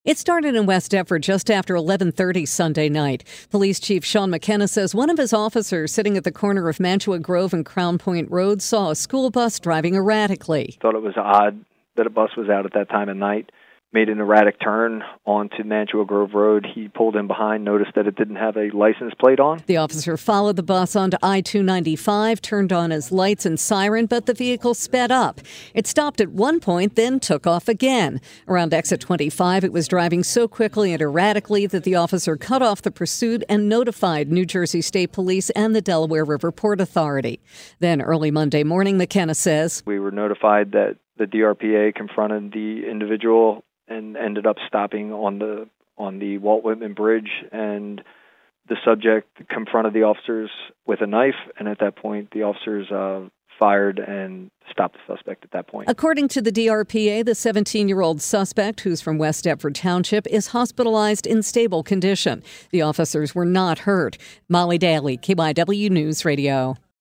It started in West Deptford just after 11:30 Sunday night. Police Chief Sean McKenna says one of his officers sitting at the corner of Mantua Grove and Crown Point Road saw a school bus driving erratically. Thought it was odd that a bus was out at that time of night. Made an erratic turn onto Mantua Grove Road. He pulled in behind, noticed that it didn't have a license plate on. The officer followed the bus onto I-295, turned on his lights and siren, but the vehicle sped up. It stopped at one point, then took off again. Around exit 25, it was driving so quickly and erratically that the officer cut off the pursuit and notified New Jersey State Police and the Delaware River Port Authority. Then early Monday morning, McKenna says, we were notified that the DRPA confronted the individual and ended up stopping on the Walt Whitman Bridge, and the subject confronted the officers with a knife, and at that point the officers fired and stopped the suspect at that point. According to the DRPA, the 17-year-old suspect, who's from West Deptford Township, is hospitalized in stable condition. The officers were not hurt. Molly Daly, KYW News Radio.